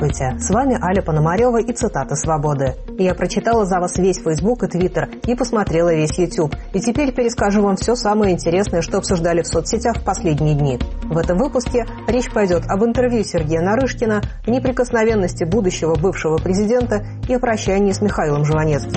Здравствуйте, с вами Аля Пономарева и цитаты «Свободы». Я прочитала за вас весь Facebook и Twitter и посмотрела весь YouTube. И теперь перескажу вам все самое интересное, что обсуждали в соцсетях в последние дни. В этом выпуске речь пойдет об интервью Сергея Нарышкина, неприкосновенности будущего бывшего президента и о прощании с Михаилом Жванецким.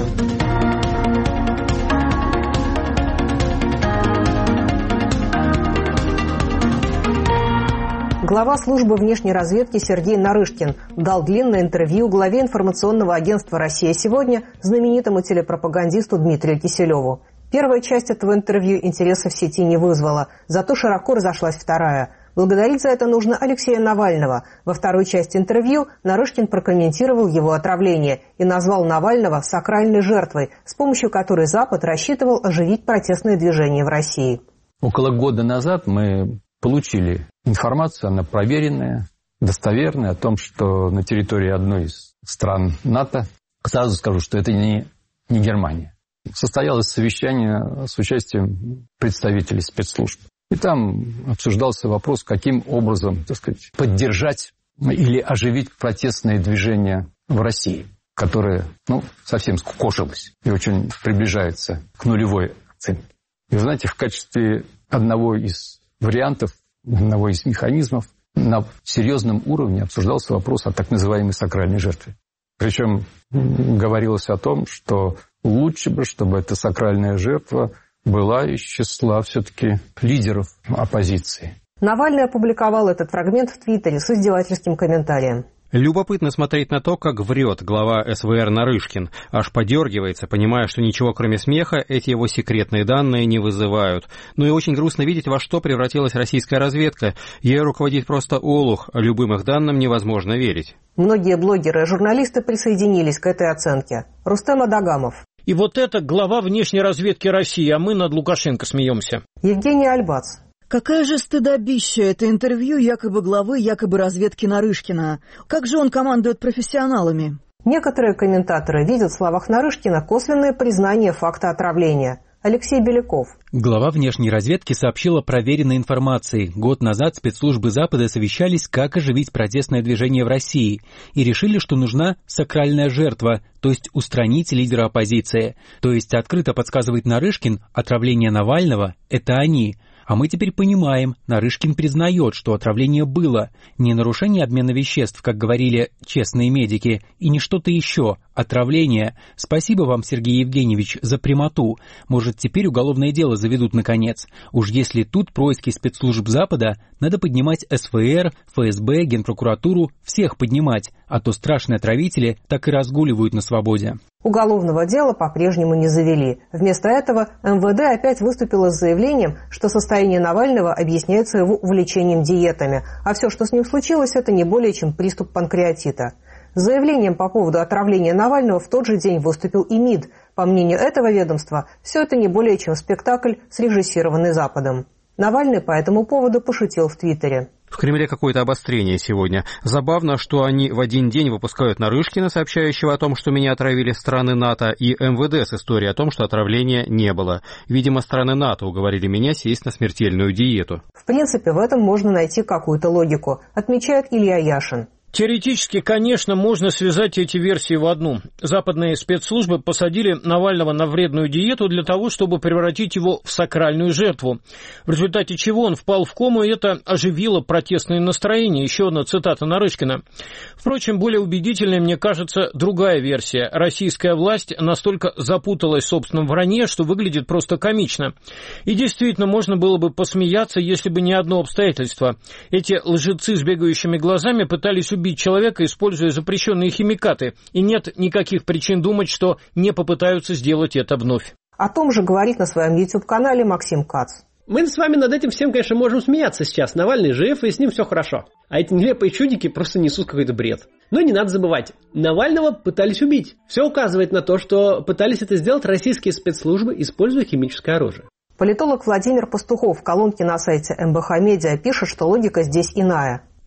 Глава службы внешней разведки Сергей Нарышкин дал длинное интервью главе информационного агентства «Россия сегодня» знаменитому телепропагандисту Дмитрию Киселеву. Первая часть этого интервью интереса в сети не вызвала, зато широко разошлась вторая. Благодарить за это нужно Алексея Навального. Во второй части интервью Нарышкин прокомментировал его отравление и назвал Навального сакральной жертвой, с помощью которой Запад рассчитывал оживить протестные движения в России. Около года назад мы получили информацию, она проверенная, достоверная, о том, что на территории одной из стран НАТО, сразу скажу, что это не Германия, состоялось совещание с участием представителей спецслужб. И там обсуждался вопрос, каким образом, так сказать, поддержать или оживить протестные движения в России, которое, совсем скукожилось и очень приближается к нулевой оценке. И вы знаете, в качестве одного из вариантов, одного из механизмов на серьезном уровне обсуждался вопрос о так называемой сакральной жертве. Причем говорилось о том, что лучше бы, чтобы эта сакральная жертва была из числа все-таки лидеров оппозиции. Навальный опубликовал этот фрагмент в Твиттере с издевательским комментарием. Любопытно смотреть на то, как врет глава СВР Нарышкин. Аж подергивается, понимая, что ничего кроме смеха эти его секретные данные не вызывают. Ну и очень грустно видеть, во что превратилась российская разведка. Ею руководит просто олух, а любым их данным невозможно верить. Многие блогеры и журналисты присоединились к этой оценке. Рустем Адагамов. И вот это глава внешней разведки России, а мы над Лукашенко смеемся. Евгений Альбац. Какая же стыдобища это интервью якобы главы, якобы разведки Нарышкина. Как же он командует профессионалами? Некоторые комментаторы видят в словах Нарышкина косвенное признание факта отравления. Алексей Беляков. Глава внешней разведки сообщила проверенной информацией. Год назад спецслужбы Запада совещались, как оживить протестное движение в России, и решили, что нужна сакральная жертва, то есть устранить лидера оппозиции. То есть открыто подсказывает Нарышкин, отравление Навального – это они. А мы теперь понимаем, Нарышкин признает, что отравление было. Не нарушение обмена веществ, как говорили честные медики, и не что-то еще. Отравление. Спасибо вам, Сергей Евгеньевич, за прямоту. Может, теперь уголовное дело заведут наконец. Уж если тут происки спецслужб Запада, надо поднимать СВР, ФСБ, Генпрокуратуру, всех поднимать, а то страшные отравители так и разгуливают на свободе. Уголовного дела по-прежнему не завели. Вместо этого МВД опять выступило с заявлением, что состояние Навального объясняется его увлечением диетами, а все, что с ним случилось, это не более чем приступ панкреатита. С заявлением по поводу отравления Навального в тот же день выступил и МИД. По мнению этого ведомства, все это не более чем спектакль, срежиссированный Западом. Навальный по этому поводу пошутил в Твиттере. В Кремле какое-то обострение сегодня. Забавно, что они в один день выпускают Нарышкина, сообщающего о том, что меня отравили страны НАТО, и МВД с историей о том, что отравления не было. Видимо, страны НАТО уговорили меня сесть на смертельную диету. В принципе, в этом можно найти какую-то логику, отмечает Илья Яшин. Теоретически, конечно, можно связать эти версии в одну. Западные спецслужбы посадили Навального на вредную диету для того, чтобы превратить его в сакральную жертву, в результате чего он впал в кому, и это оживило протестные настроения. Еще одна цитата Нарышкина. Впрочем, более убедительной, мне кажется, другая версия. Российская власть настолько запуталась в собственном вранье, что выглядит просто комично. И действительно, можно было бы посмеяться, если бы не одно обстоятельство. Эти лжецы с бегающими глазами пытались убить человека, используя запрещенные химикаты, и нет никаких причин думать, что не попытаются сделать это вновь. О том же говорит на своем YouTube-канале Максим Кац. Мы с вами над этим всем, конечно, можем смеяться сейчас. Навальный жив, и с ним все хорошо. А эти нелепые чудики просто несут какой-то бред. Но не надо забывать, Навального пытались убить. Все указывает на то, что пытались это сделать российские спецслужбы, используя химическое оружие. Политолог Владимир Пастухов в колонке на сайте МБХ Медиа пишет, что логика здесь иная.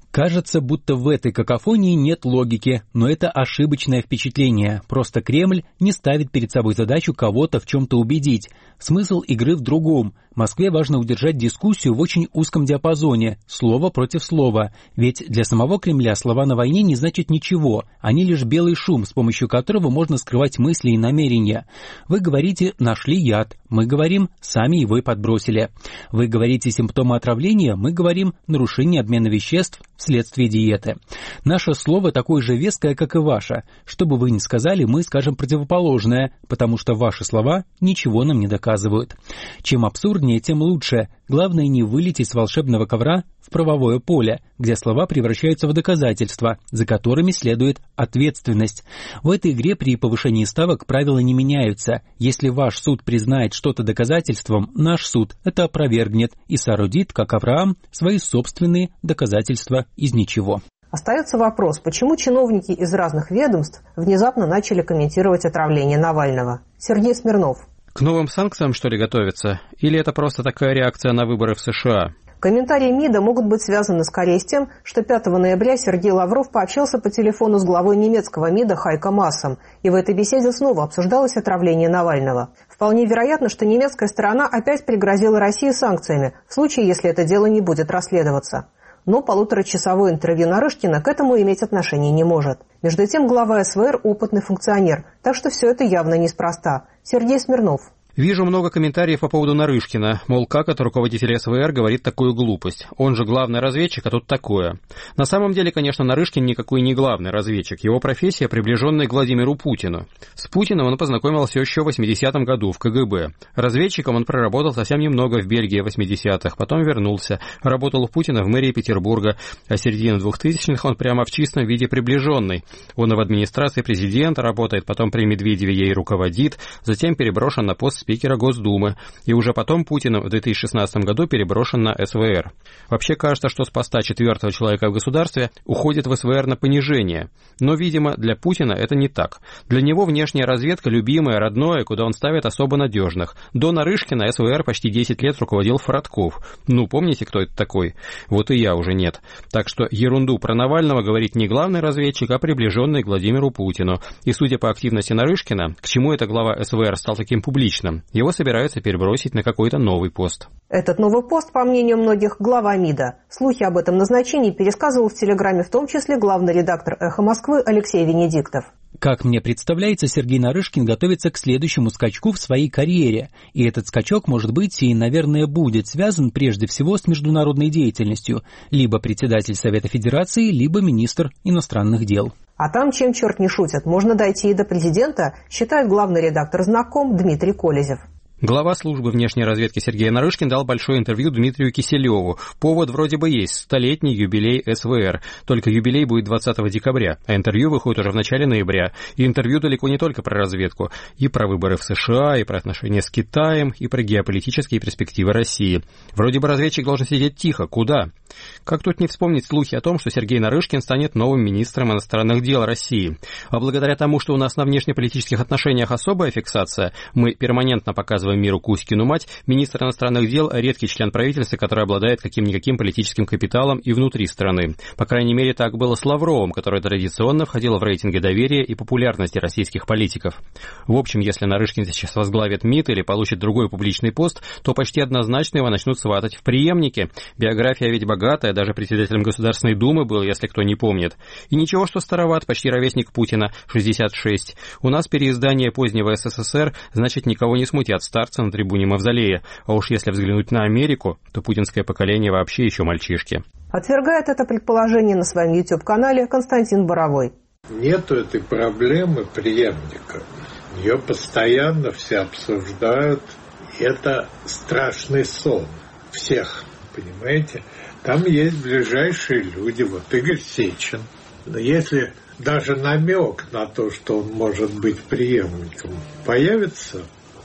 Кажется, будто в этой какофонии нет логики, но это ошибочное впечатление. Просто Кремль не ставит перед собой задачу кого-то в чем-то убедить. Смысл игры в другом. Москве важно удержать дискуссию в очень узком диапазоне, слово против слова. Ведь для самого Кремля слова на войне не значат ничего. Они лишь белый шум, с помощью которого можно скрывать мысли и намерения. Вы говорите «нашли яд», мы говорим «сами его и подбросили». Вы говорите «симптомы отравления», мы говорим «нарушение обмена веществ вследствие диеты». Наше слово такое же веское, как и ваше. Что бы вы ни сказали, мы скажем противоположное, потому что ваши слова ничего нам не доказывают. Чем абсурднее, тем лучше. Главное не вылететь с волшебного ковра в правовое поле, где слова превращаются в доказательства, за которыми следует ответственность. В этой игре при повышении ставок правила не меняются. Если ваш суд признает что-то доказательством, наш суд это опровергнет и соорудит, как Авраам, свои собственные доказательства из ничего. Остается вопрос, почему чиновники из разных ведомств внезапно начали комментировать отравление Навального. Сергей Смирнов. К новым санкциям, что ли, готовятся? Или это просто такая реакция на выборы в США? Комментарии МИДа могут быть связаны скорее с тем, что 5 ноября Сергей Лавров пообщался по телефону с главой немецкого МИДа Хайко Маасом, и в этой беседе снова обсуждалось отравление Навального. Вполне вероятно, что немецкая сторона опять пригрозила России санкциями, в случае, если это дело не будет расследоваться. Но 1,5-часовое интервью Нарышкина к этому иметь отношения не может. Между тем, глава СВР – опытный функционер, так что все это явно неспроста. Сергей Смирнов. Вижу много комментариев по поводу Нарышкина, мол, как это руководитель СВР говорит такую глупость. Он же главный разведчик, а тут такое. На самом деле, конечно, Нарышкин никакой не главный разведчик. Его профессия приближенная к Владимиру Путину. С Путиным он познакомился еще в 80-м году в КГБ. Разведчиком он проработал совсем немного в Бельгии в 80-х, потом вернулся. Работал у Путина в мэрии Петербурга, а с середины 2000-х он прямо в чистом виде приближенный. Он и в администрации президента работает, потом при Медведеве ей руководит, затем переброшен на пост спикера Госдумы, и уже потом Путиным в 2016 году переброшен на СВР. Вообще кажется, что с поста 4-го человека в государстве уходит в СВР на понижение. Но, видимо, для Путина это не так. Для него внешняя разведка любимое, родное, куда он ставит особо надежных. До Нарышкина СВР почти 10 лет руководил Фродков. Ну, помните, кто это такой? Вот и я уже нет. Так что ерунду про Навального говорит не главный разведчик, а приближенный к Владимиру Путину. И судя по активности Нарышкина, к чему эта глава СВР стал таким публичным? Его собираются перебросить на какой-то новый пост. Этот новый пост, по мнению многих, глава МИДа. Слухи об этом назначении пересказывал в Телеграме в том числе главный редактор «Эхо Москвы» Алексей Венедиктов. Как мне представляется, Сергей Нарышкин готовится к следующему скачку в своей карьере. И этот скачок может быть и, наверное, будет связан прежде всего с международной деятельностью. Либо председатель Совета Федерации, либо министр иностранных дел. А там, чем черт не шутит, можно дойти и до президента, считает главный редактор «Знаком» Дмитрий Колезев. Глава службы внешней разведки Сергей Нарышкин дал большое интервью Дмитрию Киселеву. Повод вроде бы есть – 100-летний юбилей СВР. Только юбилей будет 20 декабря, а интервью выходит уже в начале ноября. И интервью далеко не только про разведку. И про выборы в США, и про отношения с Китаем, и про геополитические перспективы России. Вроде бы разведчик должен сидеть тихо. Куда? Как тут не вспомнить слухи о том, что Сергей Нарышкин станет новым министром иностранных дел России. А благодаря тому, что у нас на внешнеполитических отношениях особая фиксация, мы перманентно показываем миру Кузькину мать, министр иностранных дел – редкий член правительства, который обладает каким-никаким политическим капиталом и внутри страны. По крайней мере, так было с Лавровым, который традиционно входил в рейтинги доверия и популярности российских политиков. В общем, если Нарышкин сейчас возглавит МИД или получит другой публичный пост, то почти однозначно его начнут сватать в преемники. Биография ведь богатая, даже председателем Государственной Думы был, если кто не помнит. И ничего, что староват, почти ровесник Путина, 66. У нас переиздание позднего СССР, значит, никого не смутят старцы на трибуне Мавзолея. А уж если взглянуть на Америку, то путинское поколение вообще еще мальчишки. Отвергает это предположение на своем YouTube-канале Константин Боровой. Нету этой проблемы преемника. Ее постоянно все обсуждают. Это страшный сон всех, понимаете? Там есть ближайшие люди, вот Игорь Сечин. Но если даже намек на то, что он может быть преемником, появится,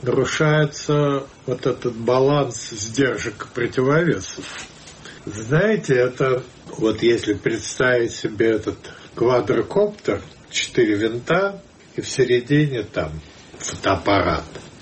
нарушается вот этот баланс сдержек и противовесов. Знаете, это вот если представить себе этот квадрокоптер, 4 винта, и в середине там фотоаппарат.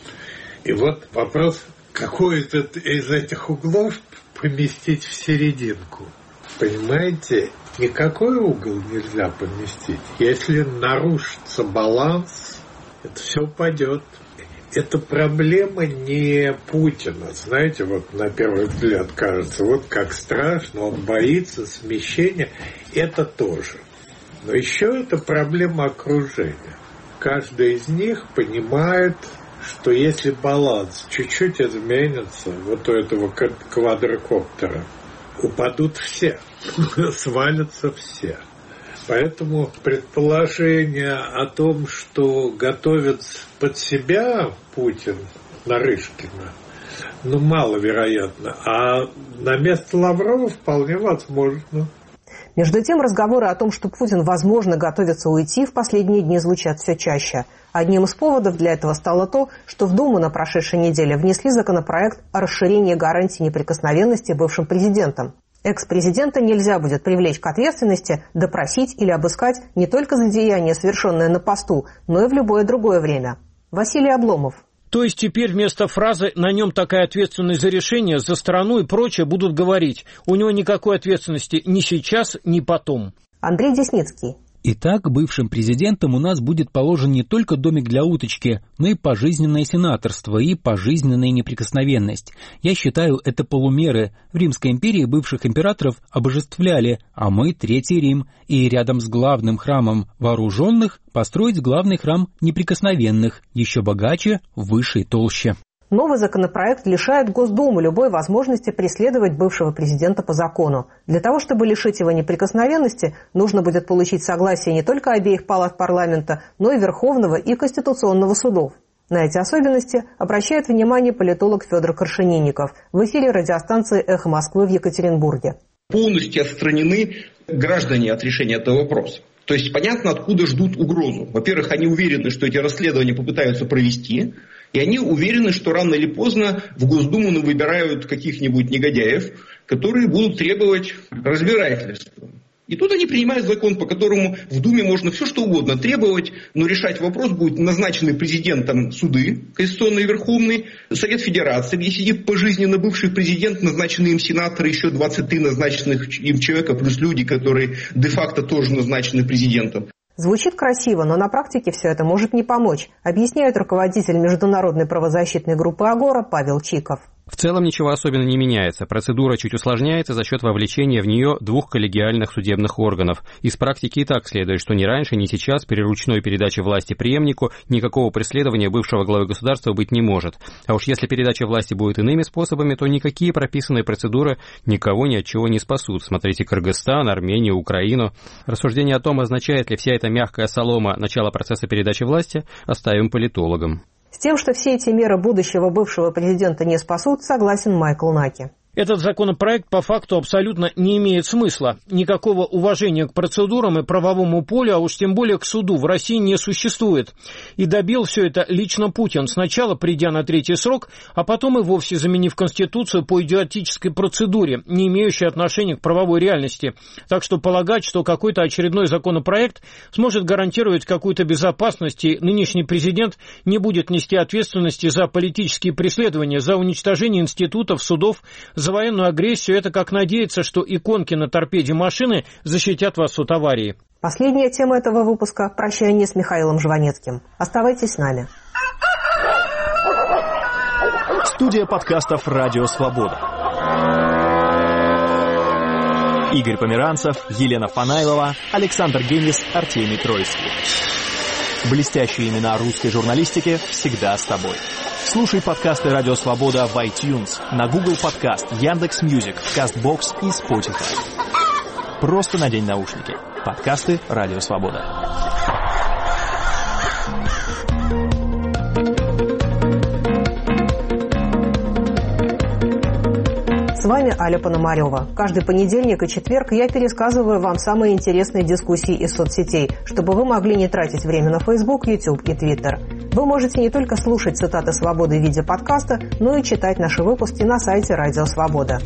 И вот вопрос, какой из этих углов поместить в серединку. Понимаете, никакой угол нельзя поместить. Если нарушится баланс, это все упадет. Это проблема не Путина. Знаете, вот на первый взгляд кажется, вот как страшно, он боится смещения. Это тоже. Но еще это проблема окружения. Каждый из них понимает, что если баланс чуть-чуть изменится, вот у этого квадрокоптера, упадут все, свалятся все. Поэтому предположение о том, что готовит под себя Путин Нарышкина, маловероятно. А на место Лаврова вполне возможно. Между тем, разговоры о том, что Путин, возможно, готовится уйти, в последние дни звучат все чаще. Одним из поводов для этого стало то, что в Думу на прошедшей неделе внесли законопроект о расширении гарантий неприкосновенности бывшим президентом. Экс-президента нельзя будет привлечь к ответственности, допросить или обыскать не только за деяние, совершенное на посту, но и в любое другое время. Василий Обломов. То есть теперь вместо фразы «на нем такая ответственность за решение, за страну и прочее» будут говорить «у него никакой ответственности ни сейчас, ни потом». Андрей Десницкий. Итак, бывшим президентом у нас будет положен не только домик для уточки, но и пожизненное сенаторство и пожизненная неприкосновенность. Я считаю, это полумеры. В Римской империи бывших императоров обожествляли, а мы Третий Рим. И рядом с главным храмом вооруженных построить главный храм неприкосновенных, еще богаче, выше и толще. Новый законопроект лишает Госдуму любой возможности преследовать бывшего президента по закону. Для того, чтобы лишить его неприкосновенности, нужно будет получить согласие не только обеих палат парламента, но и Верховного и Конституционного судов. На эти особенности обращает внимание политолог Федор Крашенинников в эфире радиостанции «Эхо Москвы» в Екатеринбурге. Полностью отстранены граждане от решения этого вопроса. То есть понятно, откуда ждут угрозу. Во-первых, они уверены, что эти расследования попытаются провести, и они уверены, что рано или поздно в Госдуму выбирают каких-нибудь негодяев, которые будут требовать разбирательства. И тут они принимают закон, по которому в Думе можно все что угодно требовать, но решать вопрос будет назначенный президентом суды, Конституционный и Верховный, Совет Федерации, где сидит пожизненно бывший президент, назначенный им сенаторы, еще 23 назначенных им человека, плюс люди, которые де-факто тоже назначены президентом. Звучит красиво, но на практике все это может не помочь, объясняет руководитель международной правозащитной группы «Агора» Павел Чиков. В целом ничего особенно не меняется. Процедура чуть усложняется за счет вовлечения в нее двух коллегиальных судебных органов. Из практики и так следует, что ни раньше, ни сейчас при ручной передаче власти преемнику никакого преследования бывшего главы государства быть не может. А уж если передача власти будет иными способами, то никакие прописанные процедуры никого ни от чего не спасут. Смотрите Кыргызстан, Армению, Украину. Рассуждение о том, означает ли вся эта мягкая солома начало процесса передачи власти, оставим политологам. С тем, что все эти меры будущего бывшего президента не спасут, согласен Майкл Наки. Этот законопроект по факту абсолютно не имеет смысла. Никакого уважения к процедурам и правовому полю, а уж тем более к суду, в России не существует. И добил все это лично Путин, сначала придя на третий срок, а потом и вовсе заменив Конституцию по идиотической процедуре, не имеющей отношения к правовой реальности. Так что полагать, что какой-то очередной законопроект сможет гарантировать какую-то безопасность, и нынешний президент не будет нести ответственности за политические преследования, за уничтожение институтов, судов, за военную агрессию, это как надеяться, что иконки на торпеде машины защитят вас от аварии. Последняя тема этого выпуска – прощание с Михаилом Жванецким. Оставайтесь с нами. Студия подкастов «Радио Свобода». Игорь Померанцев, Елена Фанайлова, Александр Генис, Артемий Троицкий. Блестящие имена русской журналистики всегда с тобой. Слушай подкасты «Радио Свобода» в iTunes, на Google Подкаст, Яндекс.Мьюзик, Кастбокс и Spotify. Просто надень наушники. Подкасты «Радио Свобода». С вами Аля Пономарева. Каждый понедельник и четверг я пересказываю вам самые интересные дискуссии из соцсетей, чтобы вы могли не тратить время на Facebook, YouTube и Twitter. Вы можете не только слушать цитаты «Свободы» в виде подкаста, но и читать наши выпуски на сайте «Радио Свобода».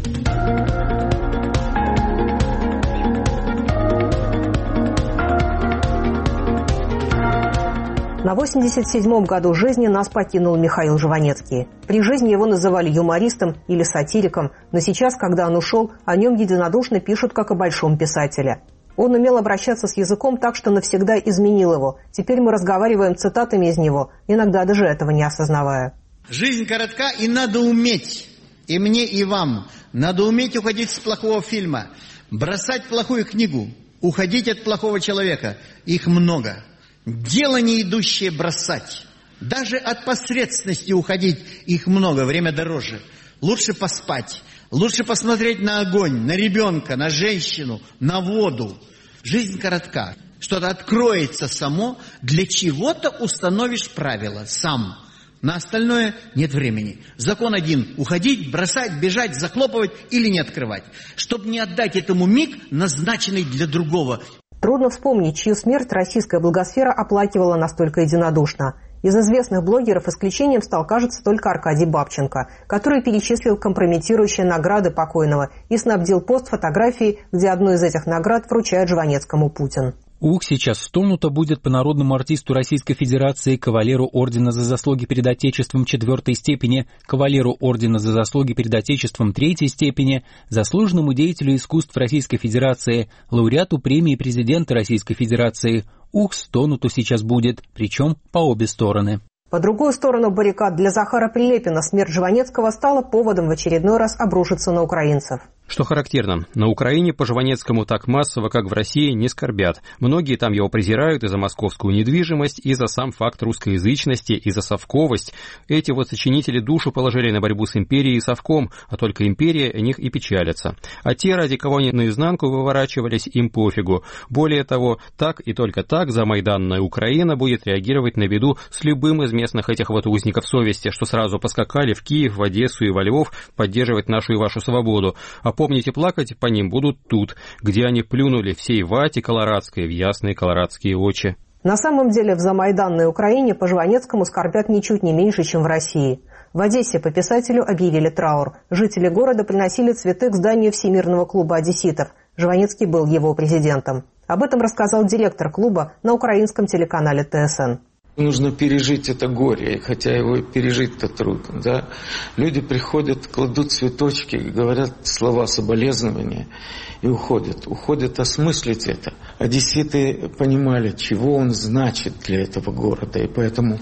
На 87-м году жизни нас покинул Михаил Жванецкий. При жизни его называли юмористом или сатириком, но сейчас, когда он ушел, о нем единодушно пишут как о большом писателе. Он умел обращаться с языком так, что навсегда изменил его. Теперь мы разговариваем цитатами из него, иногда даже этого не осознавая. Жизнь коротка, и надо уметь, и мне, и вам, надо уметь уходить с плохого фильма, бросать плохую книгу, уходить от плохого человека. Их много. Дело не идущее бросать. Даже от посредственности уходить их много, время дороже. Лучше поспать, лучше посмотреть на огонь, на ребенка, на женщину, на воду. Жизнь коротка. Что-то откроется само, для чего-то установишь правила сам. На остальное нет времени. Закон один – уходить, бросать, бежать, захлопывать или не открывать. Чтобы не отдать этому миг, назначенный для другого. Трудно вспомнить, чью смерть российская блогосфера оплакивала настолько единодушно. Из известных блогеров исключением стал, кажется, только Аркадий Бабченко, который перечислил компрометирующие награды покойного и снабдил пост фотографией, где одну из этих наград вручает Жванецкому Путин. Ух, сейчас стонуто будет по народному артисту Российской Федерации, кавалеру Ордена за заслуги перед Отечеством 4-й степени, кавалеру Ордена за заслуги перед Отечеством 3-й степени, заслуженному деятелю искусств Российской Федерации, лауреату премии президента Российской Федерации. Ух, стонуто сейчас будет, причем по обе стороны. По другую сторону баррикад для Захара Прилепина смерть Жванецкого стала поводом в очередной раз обрушиться на украинцев. Что характерно, на Украине по Жванецкому так массово, как в России, не скорбят. Многие там его презирают и за московскую недвижимость, и за сам факт русскоязычности, и за совковость. Эти вот сочинители душу положили на борьбу с империей и совком, а только империя о них и печалится. А те, ради кого они наизнанку выворачивались, им пофигу. Более того, так и только так замайданная Украина будет реагировать на беду с любым из местных этих вот узников совести, что сразу поскакали в Киев, в Одессу и во Львов поддерживать нашу и вашу свободу. А помните, плакать по ним будут тут, где они плюнули всей вате колорадской в ясные колорадские очи. На самом деле в замайданной Украине по Жванецкому скорбят ничуть не меньше, чем в России. В Одессе по писателю объявили траур. Жители города приносили цветы к зданию Всемирного клуба одесситов. Жванецкий был его президентом. Об этом рассказал директор клуба на украинском телеканале ТСН. Нужно пережить это горе, хотя его пережить-то трудно. Да? Люди приходят, кладут цветочки, говорят слова соболезнования и уходят. Уходят осмыслить это. Одесситы понимали, чего он значит для этого города, и поэтому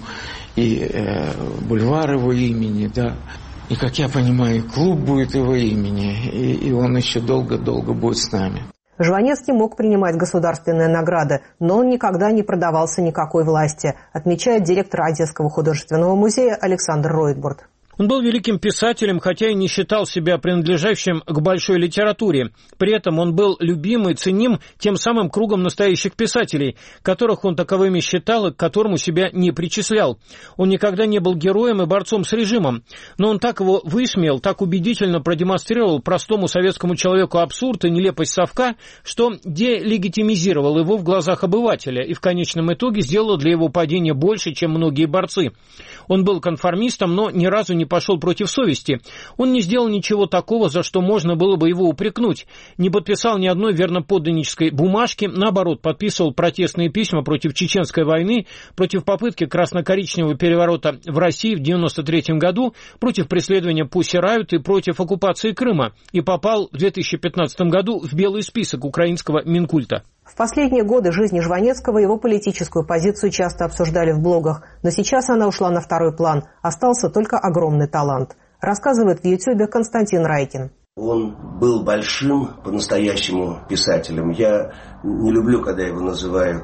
и бульвар его имени, да, и, как я понимаю, клуб будет его имени, и он еще долго-долго будет с нами. Жванецкий мог принимать государственные награды, но он никогда не продавался никакой власти, отмечает директор Одесского художественного музея Александр Ройтбурд. Он был великим писателем, хотя и не считал себя принадлежащим к большой литературе. При этом он был любим и ценим тем самым кругом настоящих писателей, которых он таковыми считал и к которому себя не причислял. Он никогда не был героем и борцом с режимом, но он так его высмеял, так убедительно продемонстрировал простому советскому человеку абсурд и нелепость совка, что делегитимизировал его в глазах обывателя и в конечном итоге сделал для его падения больше, чем многие борцы. Он был конформистом, но ни разу не пошел против совести. Он не сделал ничего такого, за что можно было бы его упрекнуть. Не подписал ни одной верноподданнической бумажки, наоборот, подписывал протестные письма против Чеченской войны, против попытки красно-коричневого переворота в России в 1993 году, против преследования Пусси Райот и против оккупации Крыма, и попал в 2015 году в белый список украинского Минкульта. В последние годы жизни Жванецкого его политическую позицию часто обсуждали в блогах, но сейчас она ушла на второй план, остался только огромный талант. Рассказывает в Ютьюбе Константин Райкин. Он был большим по-настоящему писателем. Я не люблю, когда его называют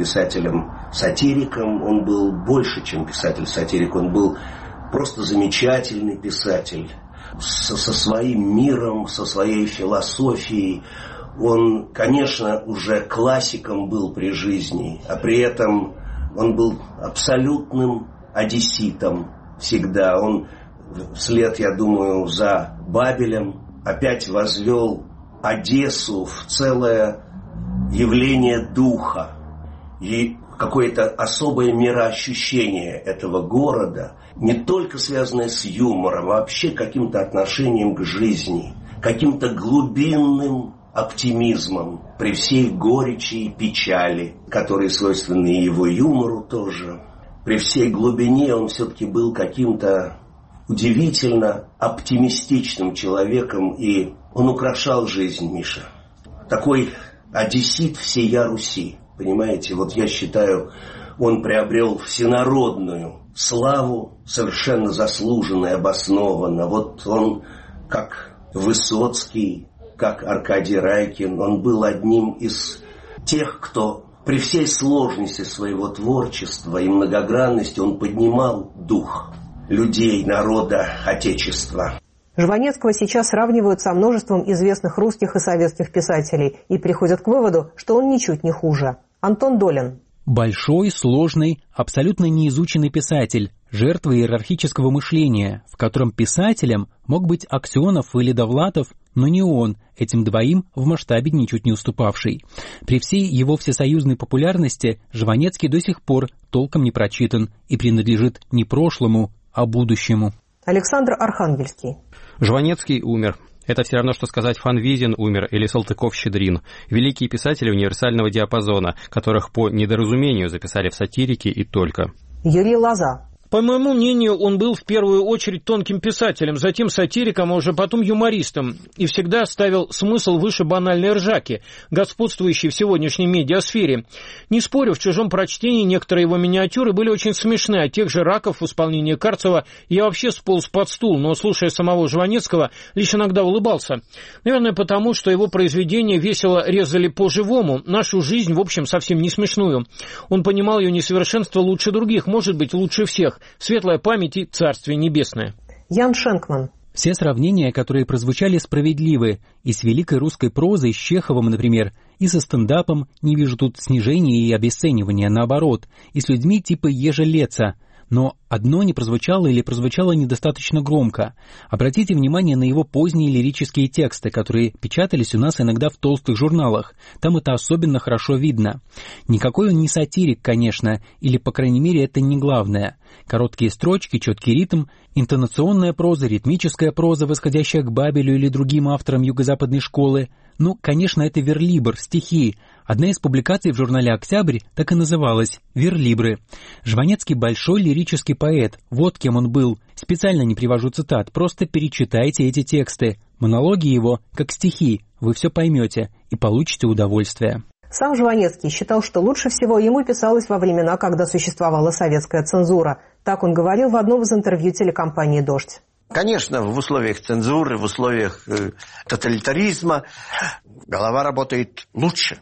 писателем-сатириком. Он был больше, чем писатель-сатирик. Он был просто замечательный писатель со своим миром, со своей философией. Он, конечно, уже классиком был при жизни, а при этом он был абсолютным одесситом всегда. Он вслед, я думаю, за Бабелем опять возвел Одессу в целое явление духа. И какое-то особое мироощущение этого города, не только связанное с юмором, а вообще каким-то отношением к жизни, каким-то глубинным оптимизмом при всей горечи и печали, которые свойственны его юмору тоже. при всей глубине он все-таки был каким-то удивительно оптимистичным человеком, и он украшал жизнь, Миша. Такой одессит всея Руси, понимаете? Вот я считаю, он приобрел всенародную славу, совершенно заслуженно и обоснованно. Вот он, как Высоцкий, как Аркадий Райкин, он был одним из тех, кто при всей сложности своего творчества и многогранности он поднимал дух людей, народа, отечества. Жванецкого сейчас сравнивают со множеством известных русских и советских писателей и приходят к выводу, что он ничуть не хуже. Антон Долин. Большой, сложный, абсолютно неизученный писатель, жертва иерархического мышления, в котором писателем мог быть Аксенов или Довлатов, но не он, этим двоим в масштабе ничуть не уступавший. При всей его всесоюзной популярности Жванецкий до сих пор толком не прочитан и принадлежит не прошлому, а будущему. Александр Архангельский. Жванецкий умер. Это все равно, что сказать Фанвизин умер или Салтыков-Щедрин. Великие писатели универсального диапазона, которых по недоразумению записали в сатирике и только. Юрий Лоза. По моему мнению, он был в первую очередь тонким писателем, затем сатириком, а уже потом юмористом, и всегда ставил смысл выше банальной ржаки, господствующей в сегодняшней медиасфере. Не спорю, в чужом прочтении некоторые его миниатюры были очень смешны, а тех же Раков в исполнении Карцева я вообще сполз под стул, но, слушая самого Жванецкого, лишь иногда улыбался. Наверное, потому, что его произведения весело резали по-живому, нашу жизнь, в общем, совсем не смешную. Он понимал ее несовершенство лучше других, может быть, лучше всех. Светлая память и Царствие Небесное. Ян Шенкман. Все сравнения, которые прозвучали, справедливы. И с великой русской прозой, с Чеховым, например, и со стендапом не вижу тут снижения и обесценивания, наоборот, и с людьми типа Ежи Леца. Но одно не прозвучало или прозвучало недостаточно громко. Обратите внимание на его поздние лирические тексты, которые печатались у нас иногда в толстых журналах. Там это особенно хорошо видно. Никакой он не сатирик, конечно, или, по крайней мере, это не главное. Короткие строчки, четкий ритм, интонационная проза, ритмическая проза, восходящая к Бабелю или другим авторам юго-западной школы. Ну, конечно, это верлибр, стихи. Одна из публикаций в журнале «Октябрь» так и называлась «Верлибры». Жванецкий большой лирический поэт, вот кем он был. Специально не привожу цитат, просто перечитайте эти тексты. Монологи его, как стихи, вы все поймете и получите удовольствие. Сам Жванецкий считал, что лучше всего ему писалось во времена, когда существовала советская цензура. Так он говорил в одном из интервью телекомпании «Дождь». Конечно, в условиях цензуры, в условиях тоталитаризма голова работает лучше.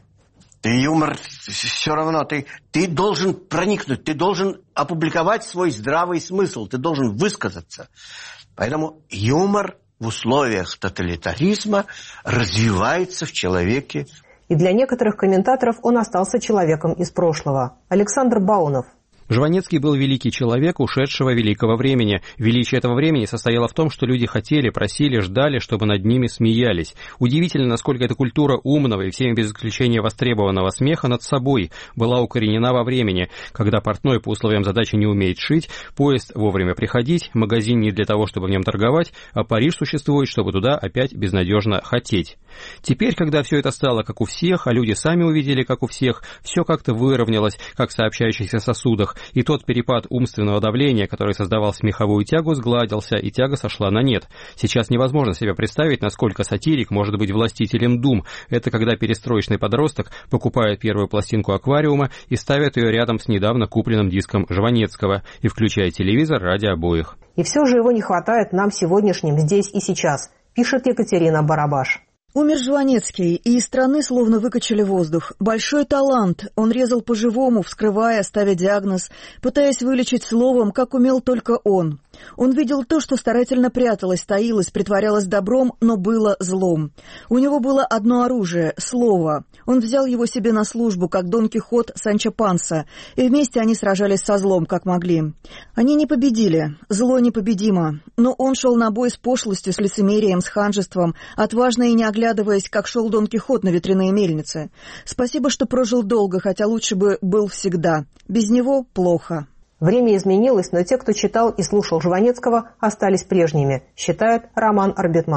Юмор все равно, ты должен проникнуть, ты должен опубликовать свой здравый смысл, ты должен высказаться. Поэтому юмор в условиях тоталитаризма развивается в человеке. И для некоторых комментаторов он остался человеком из прошлого. Александр Баунов. Жванецкий был великий человек ушедшего великого времени. Величие этого времени состояло в том, что люди хотели, просили, ждали, чтобы над ними смеялись. Удивительно, насколько эта культура умного и всеми без исключения востребованного смеха над собой была укоренена во времени, когда портной по условиям задачи не умеет шить, поезд вовремя приходить, магазин не для того, чтобы в нем торговать, а Париж существует, чтобы туда опять безнадежно хотеть. Теперь, когда все это стало как у всех, а люди сами увидели как у всех, все как-то выровнялось, как в сообщающихся сосудах, и тот перепад умственного давления, который создавал смеховую тягу, сгладился, и тяга сошла на нет. Сейчас невозможно себе представить, насколько сатирик может быть властителем дум. Это когда перестроечный подросток покупает первую пластинку «Аквариума» и ставит ее рядом с недавно купленным диском Жванецкого и включает телевизор ради обоих. И все же его не хватает нам сегодняшним здесь и сейчас, пишет Екатерина Барабаш. Умер Жванецкий, и из страны словно выкачали воздух. Большой талант. Он резал по-живому, вскрывая, ставя диагноз, пытаясь вылечить словом, как умел только он. Он видел то, что старательно пряталось, таилось, притворялось добром, но было злом. У него было одно оружие — слово. Он взял его себе на службу, как Дон Кихот Санчо Панса, и вместе они сражались со злом, как могли. Они не победили. Зло непобедимо. Но он шел на бой с пошлостью, с лицемерием, с ханжеством, отважно и не оглядываясь, как шел Дон Кихот на ветряные мельницы. Спасибо, что прожил долго, хотя лучше бы был всегда. Без него плохо. Время изменилось, но те, кто читал и слушал Жванецкого, остались прежними, считает Роман Арбитман.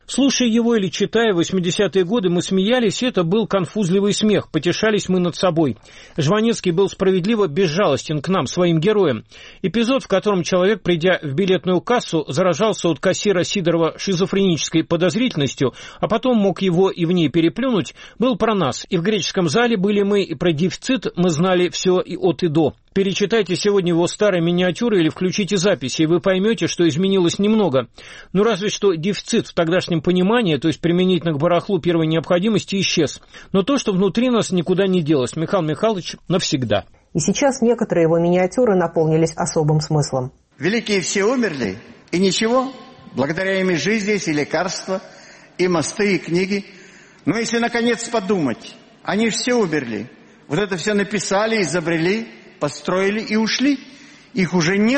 Слушая его или читая в 80-е годы, мы смеялись, и это был конфузливый смех, потешались мы над собой. Жванецкий был справедливо безжалостен к нам, своим героям. Эпизод, в котором человек, придя в билетную кассу, заражался от кассира Сидорова шизофренической подозрительностью, а потом мог его и в ней переплюнуть, был про нас. И в греческом зале были мы, и про дефицит мы знали все и от и до. Перечитайте сегодня его старые миниатюры или включите записи, и вы поймете, что изменилось немного. Ну, разве что дефицит в тогдашнем понимании, то есть применительно к барахлу первой необходимости, исчез. Но то, что внутри нас, никуда не делось. Михаил Михайлович навсегда. И сейчас некоторые его миниатюры наполнились особым смыслом. Великие все умерли, и ничего, благодаря им и жизнь есть, и лекарства, и мосты, и книги. Но если наконец подумать, они все умерли. Вот это все написали, изобрели, построили и ушли. Их уже нет,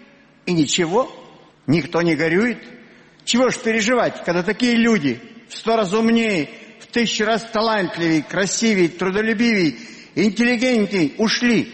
и ничего, никто не горюет. Чего ж переживать, когда такие люди в 100 раз умнее, в 1000 раз талантливее, красивее, трудолюбивее, интеллигентнее ушли.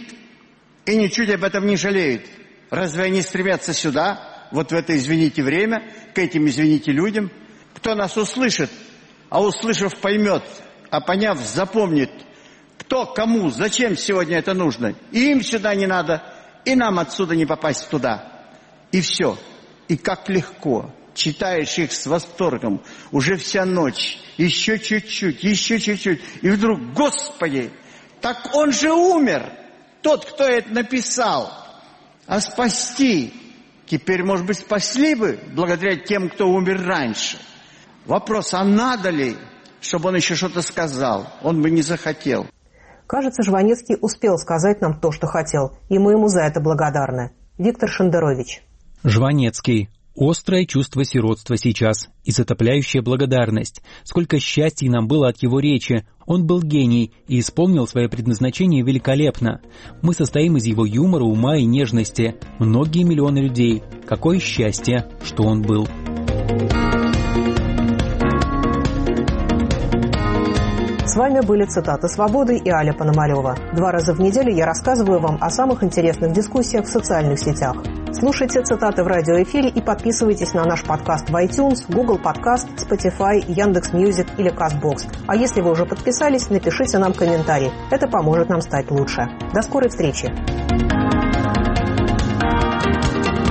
И ничуть об этом не жалеют. Разве они стремятся сюда, вот в это, извините, время, к этим, извините, людям? Кто нас услышит, а услышав поймет, а поняв запомнит, кто, кому, зачем сегодня это нужно. И им сюда не надо, и нам отсюда не попасть туда. И все. И как легко. Читаешь их с восторгом. Уже вся ночь. Еще чуть-чуть, еще чуть-чуть. И вдруг, Господи, так он же умер. Тот, кто это написал. А спасти. Теперь, может быть, спасли бы, благодаря тем, кто умер раньше. Вопрос, а надо ли, чтобы он еще что-то сказал? Он бы не захотел. Кажется, Жванецкий успел сказать нам то, что хотел, и мы ему за это благодарны. Виктор Шендерович. Жванецкий. Острое чувство сиротства сейчас и затопляющая благодарность. Сколько счастья нам было от его речи. Он был гений и исполнил свое предназначение великолепно. Мы состоим из его юмора, ума и нежности. Многие миллионы людей. Какое счастье, что он был. С вами были «Цитаты свободы» и Аля Пономарёва. 2 раза в неделю я рассказываю вам о самых интересных дискуссиях в социальных сетях. Слушайте «Цитаты» в радиоэфире и подписывайтесь на наш подкаст в iTunes, Google Podcast, Spotify, Яндекс.Мьюзик или Castbox. А если вы уже подписались, напишите нам комментарий. Это поможет нам стать лучше. До скорой встречи!